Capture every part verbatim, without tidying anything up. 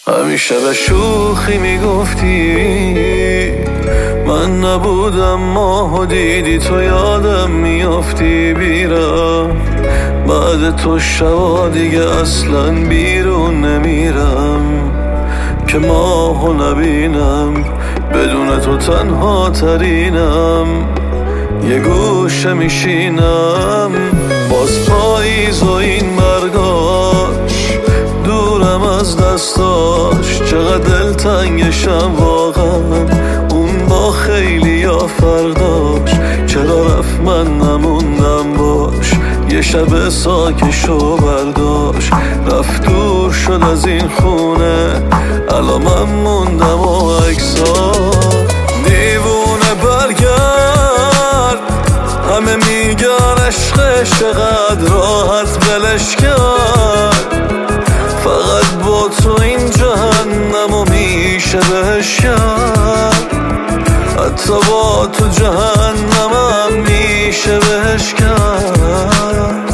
همیشه به شوخی میگفتی من نبودم ماهو دیدی تو یادم میافتی بیرم بعد تو شبا دیگه اصلا بیرون نمیرم که ماهو نبینم بدون تو تنها ترینم یه گوشه میشینم باز پاییز و این برگاش دورم از دستاش چقدر دلتنگشم واقعا اون با خیلی یا فرداش چرا رفت من نموندم باش یه شب ساکشو برداشت رفت دور شد از این خونه الان من موندم و اکسا دیوونه برگرد همه میگن عشقش چقدر راحت بلش کرد فقط با تو این جهنمو میشه بهش کرد حتی با تو جهنمم میشه بهش کرد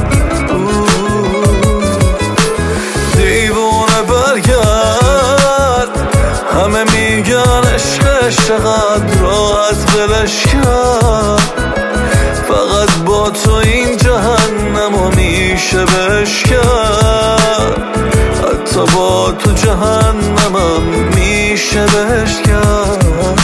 دیوونه برگرد همه میگن عشقش چقدر راحت بلش کرد فقط با تو این جهنمو میشه بهش کرد حتی با تو جهنمم میشه بهش کرد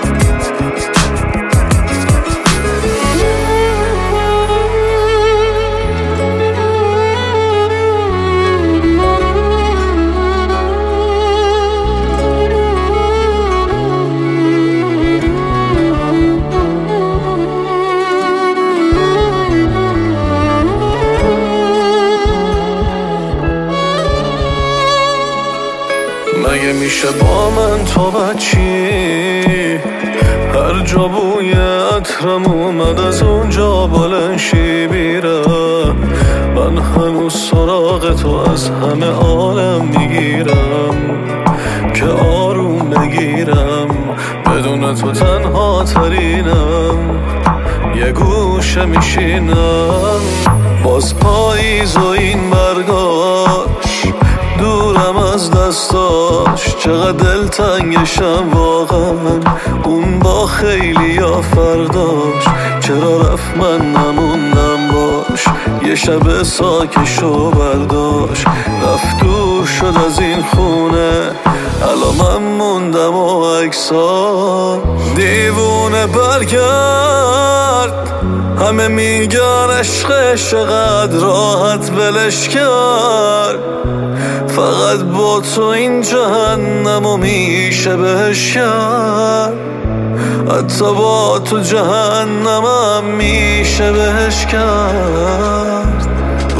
مگه میشه با من تو بچی هر جا بوی عطرم اومد از اونجا بلنشی بیرم من هنوز سراغ تو از همه عالم میگیرم که آروم بگیرم بدون تو تنها ترینم یه گوشه میشینم باز پاییز و این برگاش دورم از دستاش چقدر دلتنگشم واقعا اون با خیلی یا فرداش چرا رفت من نموندم باش یه شب ساکشو برداشت رفت دور شد از این خونه الان من موندم و اکسا دیوونه برگرد همه میگن عشقش چقدر راحت بلش کرد فقط با تو این جهنمو میشه بهش کرد حتی با تو جهنمم میشه بهش کرد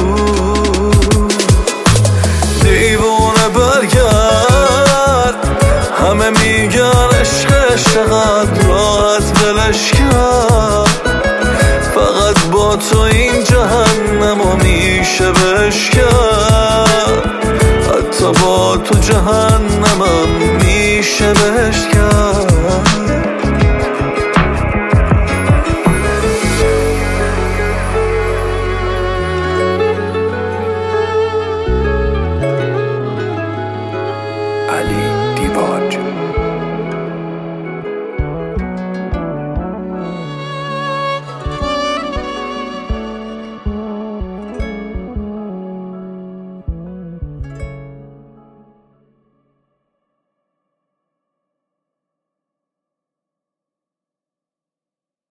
دیوونه برگرد همه میگن عشقش چقدر راحت بلش کرد فقط با تو این جهنمو میشه بهش کرد حتی با تو جهنمم میشه بهش کرد